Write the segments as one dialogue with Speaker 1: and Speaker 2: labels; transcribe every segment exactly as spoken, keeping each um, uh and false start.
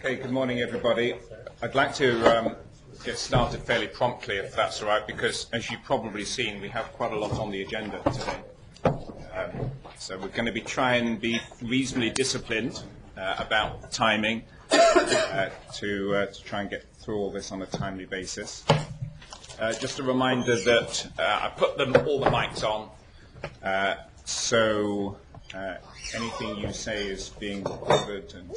Speaker 1: Okay, good morning, everybody. I'd like to um, get started fairly promptly, if that's all right, because as you've probably seen, we have quite a lot on the agenda today. Um, so we're going to be trying to be reasonably disciplined uh, about timing uh, to, uh, to try and get through all this on a timely basis. Uh, just a reminder that uh, I put them all the mics on, uh, so uh, anything you say is being recorded and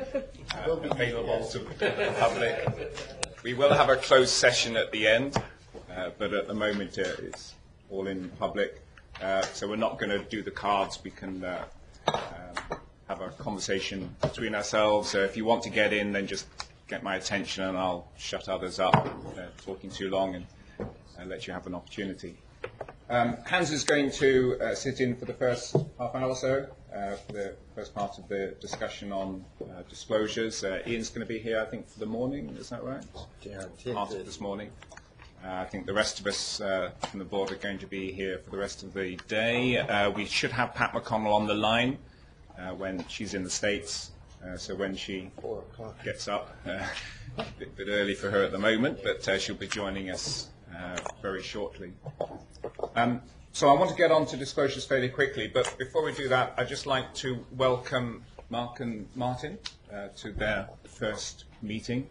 Speaker 1: uh, available to the public. We will have a closed session at the end, uh, but at the moment uh, it's all in public. Uh, so we're not going to do the cards. We can uh, um, have a conversation between ourselves. Uh, if you want to get in, then just get my attention and I'll shut others up uh, talking too long and uh, let you have an opportunity. Um, Hans is going to uh, sit in for the first half hour or so, uh, for the first part of the discussion on uh, disclosures. Uh, Ian's going to be here, I think, for the morning, is that right?
Speaker 2: Yeah,
Speaker 1: part of this morning. Uh, I think the rest of us uh, from the board are going to be here for the rest of the day. Uh, we should have Pat McConnell on the line uh, when she's in the States, uh, so when she gets up, uh, a bit, bit early for her at the moment, but uh, she'll be joining us uh, very shortly. Um, so I want to get on to disclosures fairly quickly, but before we do that, I'd just like to welcome Mark and Martin uh, to their first meeting.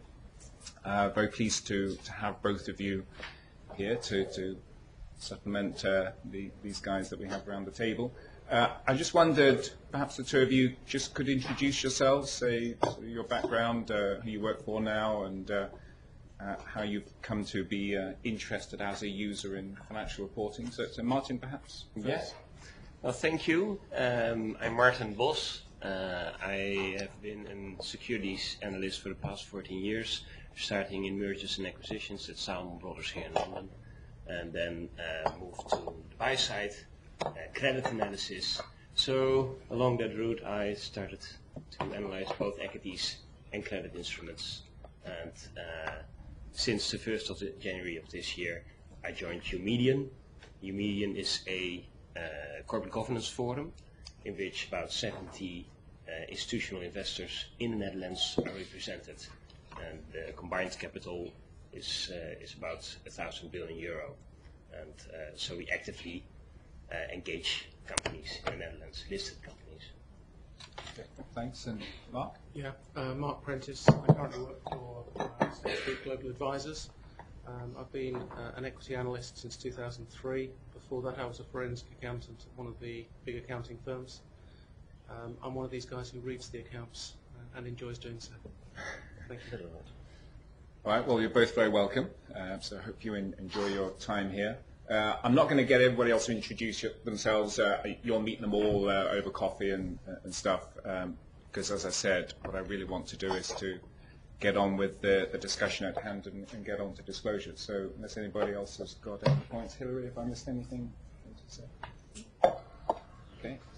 Speaker 1: Uh, very pleased to, to have both of you here to, to supplement uh, the, these guys that we have around the table. Uh, I just wondered, perhaps the two of you just could introduce yourselves, say your background, uh, who you work for now, and uh, uh, how you've come to be uh, interested as a user in financial reporting. So, so Martin, perhaps?
Speaker 3: Yes. Well, thank you. Um, I'm Martin Bos. Uh, I have been a securities analyst for the past fourteen years, starting in mergers and acquisitions at Salomon Brothers here in London, and then uh, moved to the buy side, uh, credit analysis. So along that route, I started to analyze both equities and credit instruments. And uh, since the first of the January of this year, I joined Eumedion. Eumedion is a uh, corporate governance forum in which about seventy uh, institutional investors in the Netherlands are represented. And the combined capital is uh, is about a thousand billion euro, and uh, so we actively uh, engage companies in the Netherlands, listed companies.
Speaker 1: Okay, thanks. And Mark?
Speaker 4: Yeah, uh, Mark Prentice. I currently work for uh, State Street Global Advisors. Um, I've been uh, an equity analyst since two thousand three. Before that, I was a forensic accountant at one of the big accounting firms. Um, I'm one of these guys who reads the accounts uh, and enjoys doing so. Thank you very much.
Speaker 1: All right, well, you're both very welcome, uh, so I hope you en enjoy your time here. Uh, I'm not going to get everybody else to introduce you, themselves. Uh, you'll meet them all uh, over coffee and, uh, and stuff, um, because, as I said, what I really want to do is to get on with the, the discussion at hand and, and get on to disclosure. So unless anybody else has got any points, Hillary, if I missed anything to say. Okay,